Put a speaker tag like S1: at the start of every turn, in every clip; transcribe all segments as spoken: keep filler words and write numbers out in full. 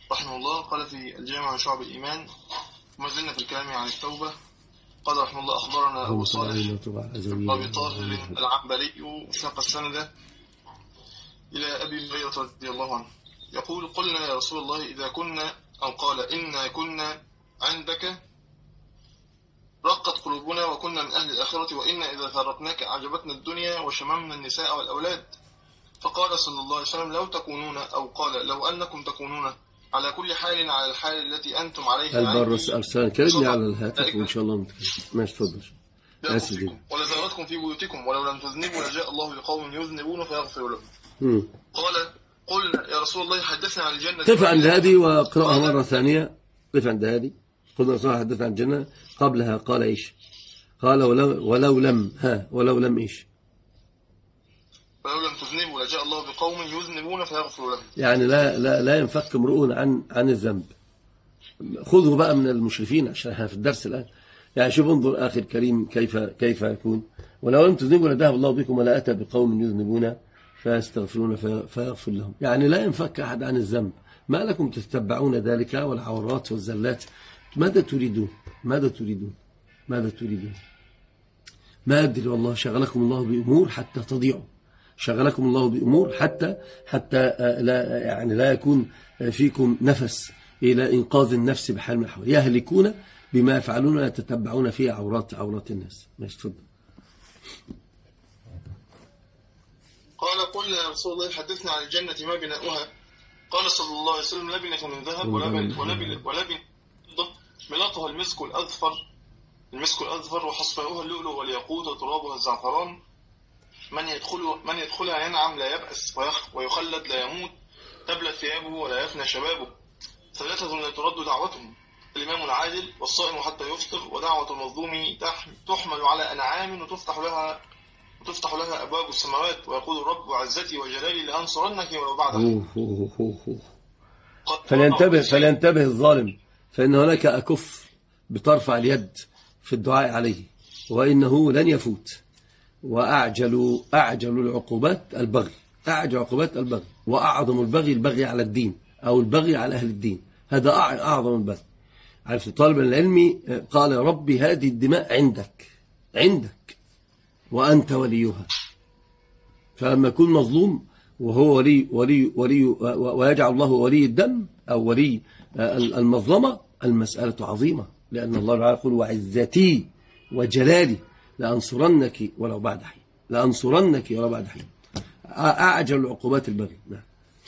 S1: رحمه الله قال في الجامع عن شعب الإيمان، وما زلنا في الكلام عن التوبة. قال رحمه الله أخبرنا أبو صالح أبي طاهر العنبري ساق السند إلى أبي هريرة رضي الله عنه يقول: قلنا يا رسول الله إذا كنا، أو قال إنا كنا عندك رقت قلوبنا وكنا من أهل الآخرة، وإنا إذا فارقناك أعجبتنا الدنيا وشممنا النساء والأولاد. فقال صلى الله عليه وسلم: لو تكونون، أو قال لو أنكم تكونون على كل حال على الحال التي أنتم عليها.
S2: البرس أرسال كلمني على الهاتف وإن شاء الله متكلم. ماشي تفضل.
S1: ولزارتكم في بيوتكم ولو لم تذنبوا لجاء الله بقوم يذنبون فيغفر لهم. قال: قلنا يا رسول الله حدثنا عن الجنة.
S2: قف عند هذه واقرأها مرة ثانية. قف عند هذه. قلنا رسول الله حدثنا عن الجنة، قبلها قال إيش؟ قال ولو, ولو لم ها ولو لم إيش؟
S1: ولو لم تذنبوا لجاء الله بقوم يذنبون فيغفر لهم.
S2: يعني لا لا لا ينفك امرؤ عن عن الذنب. خذوا بقى من المشرفين عشان احنا في الدرس الآن. يعني شوف انظر أخي الكريم كيف كيف يكون: ولو لم تذنبوا لذهب الله بكم ولا أتى بقوم يذنبون فيستغفرون فيغفر لهم. يعني لا ينفك أحد عن الذنب. ما لكم تتبعون ذلك والعورات والزلات؟ ماذا تريدون؟ ماذا تريدون؟ ماذا تريدون؟ ما أدري والله. شغلكم الله بأمور حتى تضيعوا، شغلكم الله بأمور حتى حتى لا يعني لا يكون فيكم نفس إلى إنقاذ النفس بحال من الأحوال. يهلكون بما يفعلون ويتتبعون فيه عورات عورات الناس. ماشي تفضل.
S1: قال: قلنا يا رسول الله حدثنا عن الجنة ما بناؤها. قال صلى الله عليه وسلم: لبنة من ذهب ولبن ولبن ولبن ملاطها المسك الأذفر المسك الأذفر وحصباؤها اللؤلؤ والياقوت وترابها الزعفران. من يدخل من يدخلها ينعم لا يبأس ويخلد لا يموت، تبلى ثيابه ولا يفنى شبابه. ثلاثة لا ترد دعوتهم: الإمام العادل والصائم حتى يفطر، ودعوة المظلوم تحمل على أنعام وتفتح لها وتفتح لها أبواب السماوات، ويقول الرب عزتي وجلالي لأنصرنك ولو بعد.
S2: فلينتبه فلينتبه الظالم، فإن هناك أكف بترفع اليد في الدعاء عليه، وإنه لن يفوت. وأعجل أعجل العقوبات البغي، أعجل عقوبات البغي، وأعظم البغي البغي على الدين أو البغي على أهل الدين. هذا أعظم البغي. عرفت طالب العلم قال: ربي هذه الدماء عندك عندك وأنت وليها. فلما يكون مظلوم وهو ولي ولي ولي ويجعل الله ولي الدم أو ولي المظلمة، المسألة عظيمة، لأن الله تعالى يقول: وعزتي وجلالي لأنصرنك ولو بعد حين، لأنصرنك ولو بعد حين. أعجل العقوبات البغي. نعم.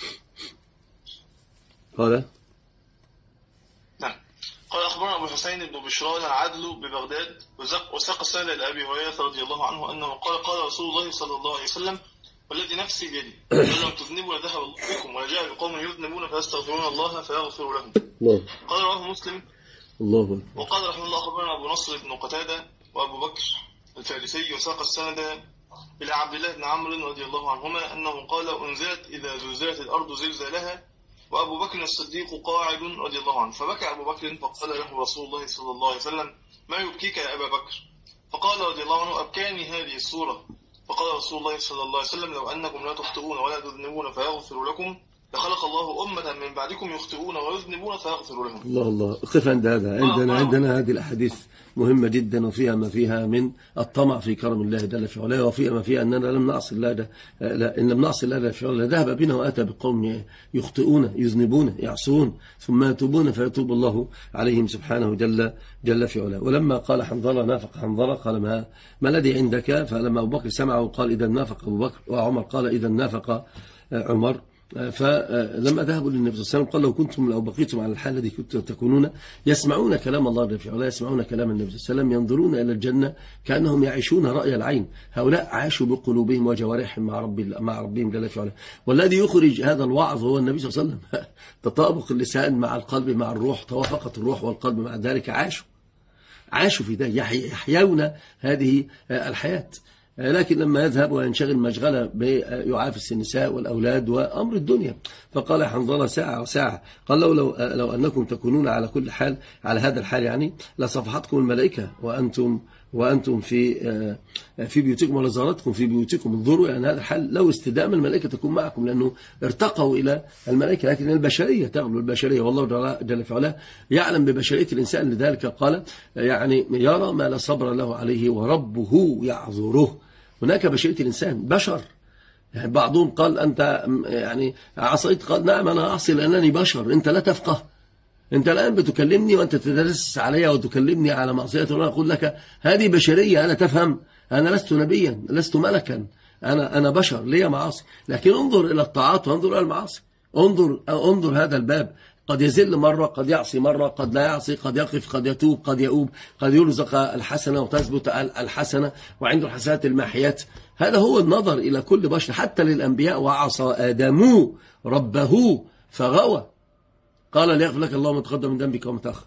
S2: قال
S1: نعم قال أخبرنا أبو الحسين بن بشران العدل ببغداد، وساق السند إلى أبي هريرة رضي الله عنه أنه قال: قال رسول الله صلى الله عليه وسلم: والذي نفسي بيدي لم تذنبوا لذهب الله بكم ولجاء بقوم يذنبون فيستغفرون الله فيغفر لهم. الله. قال رواه مسلم.
S2: الله.
S1: وقال رحمه الله أخبرنا أبو نصر بن قتادة وأبو بكر الفارسي، وساق السند إلى عبد الله بن عمرو رضي الله عنهما أنه قال: أنزلت إذا زلزلت الأرض زلزالها، وأبو بكر الصديق قاعد رضي الله عنه، فبكى أبو بكر فقال له رسول الله صلى الله عليه وسلم: ما يبكيك يا أبا بكر؟ فقال رضي الله عنه: أبكاني هذه السورة. فقال رسول الله صلى الله عليه وسلم: لو أنكم لا تخطئون ولا تذنبون فيغفر لكم لخلق الله أمة من بعدكم يخطئون ويذنبون فيغفر لهم.
S2: الله الله. قف عند هذا. عندنا عندنا هذه الأحاديث مهمة جدا، وفيها ما فيها من الطمع في كرم الله جل في علاه، وفيها ما فيها أننا لم نعصي الله ده لا إن لم نعصي الله جل في علاه ذهب بنا وأتى بقوم يخطئون يذنبون يعصون ثم يتوبون فيتوب الله عليهم سبحانه جل جل في علاه. ولما قال حنظلة نافق حنظلة قال: ما ما الذي عندك؟ فلما أبو بكر سمعه قال: إذا نافق أبو بكر، وعمر قال: إذا نافق عمر. فلما ذهبوا للنبي صلى الله عليه وسلم قال: لو كنتم لو بقيتم على الحال التي كنتم تكونون يسمعون كلام الله جل في علاه، يسمعون كلام النبي صلى الله عليه وسلم، ينظرون إلى الجنة كأنهم يعيشون رأي العين. هؤلاء عاشوا بقلوبهم وجوارحهم مع رب مع ربهم جل في علاه. والذي يخرج هذا الوعظ هو النبي صلى الله عليه وسلم. تطابق اللسان مع القلب مع الروح، توافقت الروح والقلب مع ذلك، عاشوا عاشوا في ده، يحيون هذه الحياة. لكن لما يذهب وينشغل مشغلة بيعافس النساء والأولاد وأمر الدنيا. فقال حنظلة: ساعة وساعة. قال: لو, لو, لو أنكم تكونون على كل حال على هذا الحال يعني لصفحتكم الملائكة وأنتم وأنتم في في بيوتكم ولا زارتكم في بيوتكم انظروا، يعني هذا الحال لو استدام الملائكة تكون معكم، لأنه ارتقوا إلى الملائكة، لكن البشرية تغلو البشرية، والله جل وعلا يعلم ببشرية الإنسان، لذلك قال يعني يرى ما لا صبر له عليه وربه يعذره. هناك بشرية الإنسان بشر، يعني بعضهم قال أنت يعني عصيت، قال نعم أنا أعصي لأنني بشر، أنت لا تفقه، أنت الآن بتكلمني وأنت تدرس علي وتكلمني على معصية، وأنا أقول لك هذه بشرية، أنا تفهم، أنا لست نبيا لست ملكا، أنا أنا بشر لي معاصي، لكن انظر إلى الطاعات وانظر إلى المعاصي، انظر انظر هذا الباب، قد يزل مرة، قد يعصي مرة، قد لا يعصي، قد يقف، قد يتوب، قد يؤوب، قد يرزق الحسنة وتثبت الحسنة وعنده الحسنات الماحيات. هذا هو النظر إلى كل بشر، حتى للأنبياء، وعصى آدم ربه فغوى، قال ليغفر لك الله ما تقدم من ذنبك وما تأخر.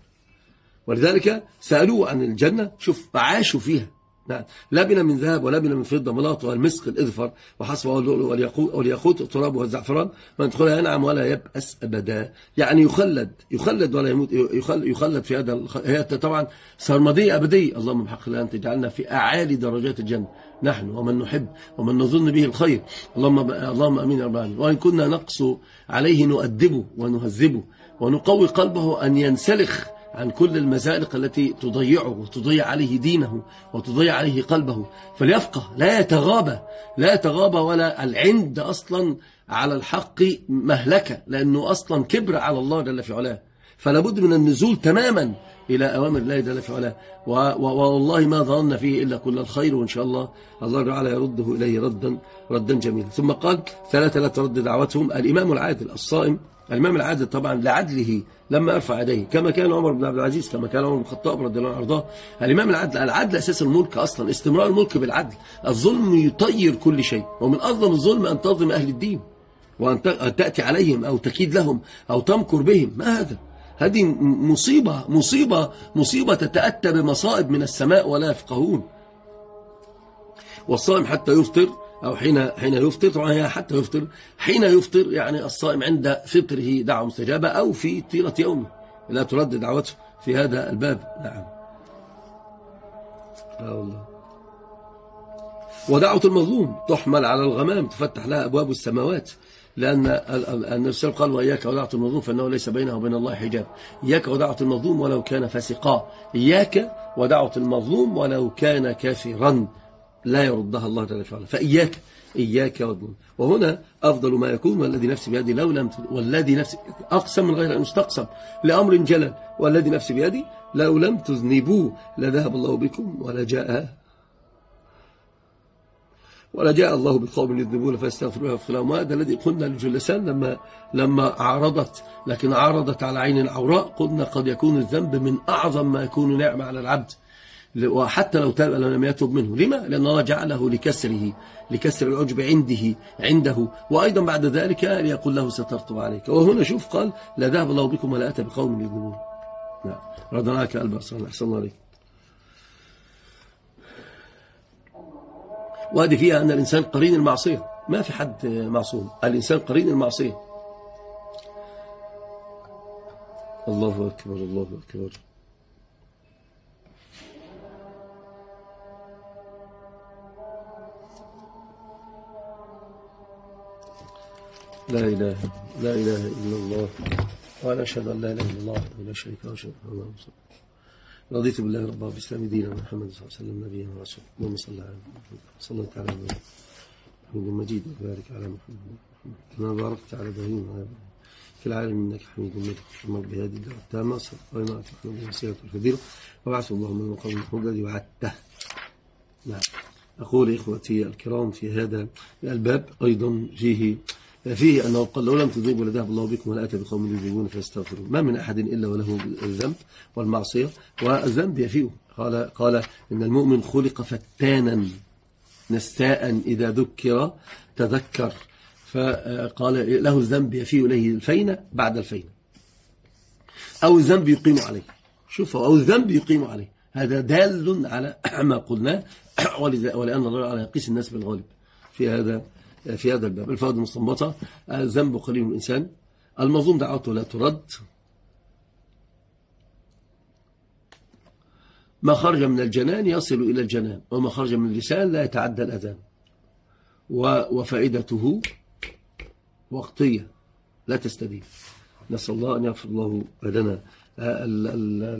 S2: ولذلك سألوه عن الجنة، شوف عاشوا فيها، نعم، لبن من ذهب ولبن من فضة ملاطها المسك الإذفر وحصبها اللؤلؤ والياقوت التراب والزعفران، من يدخلها ينعم ولا يبأس أبدا، يعني يخلد يخلد ولا يموت، يخلد, يخلد في هذا. هي طبعا سرمدية أبدية. اللهم بحق الله أن تجعلنا في أعالي درجات الجنة، نحن ومن نحب ومن نظن به الخير، اللهم اللهم امين يا رب العالمين. وان كنا نقص عليه نؤدبه ونهذبه ونقوي قلبه ان ينسلخ عن كل المزالق التي تضيعه وتضيع عليه دينه وتضيع عليه قلبه، فليفقه، لا يتغابى لا يتغابى ولا العند اصلا على الحق مهلكه، لانه اصلا كبر على الله جل في علاه، فلا بد من النزول تماما إلى أوامر الله جل في علاه، والله ما ظننا فيه إلا كل الخير، وإن شاء الله الله تعالى يرده إليه ردا ردا جميلا. ثم قال ثلاثة لا ترد دعوتهم. الإمام العادل الصائم، الإمام العادل طبعا لعدله لما أرفع يديه، كما كان عمر بن عبد العزيز، كما كان عمر بن الخطاب رضي الله عنه وارضاه. الإمام العادل، العدل أساس الملك أصلا، استمرار الملك بالعدل. الظلم يطير كل شيء، ومن أظلم الظلم أن تظلم أهل الدين وأن تأتي عليهم أو تكيد لهم أو تمكر بهم. ما هذا؟ هذه مصيبة مصيبة مصيبة تتأتى بمصائب من السماء ولا يفقهون. والصائم حتى يفطر، أو حين حين يفطر، طبعا حتى يفطر، حين يفطر يعني الصائم عند فطره دعوة مستجابة، أو في طيلة يومه لا ترد دعوته في هذا الباب. نعم. لا والله. ودعوة المظلوم تحمل على الغمام، تفتح لها أبواب السماوات، لأن النبي صلى الله عليه وسلم قال وإياك ودعوة المظلوم فإنه ليس بينه وبين الله حجاب. إياك ودعوة المظلوم ولو كان فاسقا، إياك ودعوة المظلوم ولو كان كافرا، لا يردها الله جل وعلا. فإياك إياك والظلم. وهنا أفضل ما يكون، والذي نفسي بيدي لو لم والذي نفسي أقسم من غير أن يستقسم لأمر جلل، والذي نفسي بيدي لو لم تذنبوا لذهب الله بكم ولا جاء ولا جاء الله بقوم يذنبون فاستغفروها ويغفر لهم. هذا الذي قلنا للجلسان لما لما عارضت، لكن عارضت على عين العوراء، قلنا قد يكون الذنب من أعظم ما يكون نعمة على العبد، وحتى لو تاب لم يتوب منه. لما؟ لأن الله جعله لكسره، لكسر العجب عنده عنده وأيضا بعد ذلك ليقول له سترت عليك. وهنا شوف قال لا ذهب الله بكم ولا أتى بقوم يذنبون. نعم. رضنا عنك البصر، أحسن الله عليك. وهذه فيها أن الإنسان قرين المعصية، ما في حد معصوم، الإنسان قرين المعصية. الله أكبر الله أكبر. لا إله لا إله إلا الله وأنا أشهد أن لا إله إلا الله وحده لا شريك له وأشهد أن محمدا رسول الله. رضيت بالله ربا وبالإسلام دينا محمد صلى الله عليه وسلم نبينا ورسولا. اللهم صل على محمد صلى الله عليه وسلم حميد مجيد وبارك على محمد كما باركت على إبراهيم وعلى في العالم إنك حميد مجيد. أمر بهذه الدعوة التامة وإمامة محمد والسيرة والفضيلة وبعث اللهم من مقام محمود الذي وعدته. نعم. أقول إخوتي الكرام في هذا الباب أيضا فيه فيه أنه قال لو لم تذنبوا لذهب الله بكم ولا أتى بقوم يذنبون فيستغفرون. ما من أحد إلا وله الذنب والمعصية، والذنب يفيه. قال قال إن المؤمن خلق فتانا نستاء إذا ذكر تذكر، فقال له الذنب يفيه إليه الفين بعد الفين، أو الذنب يقيم عليه. شوفوا، أو الذنب يقيم عليه، هذا دال على ما قلناه، ولأن الله على يقيس الناس بالغالب في هذا في هذا الباب. الفوائد المستنبطة: الذنب قليل الإنسان، المظلوم دعوته لا ترد، ما خرج من الجنان يصل إلى الجنان، وما خرج من اللسان لا يتعدى الأذان، وفائدته وقتية لا تستديم. نسأل الله أن يغفر الله لنا.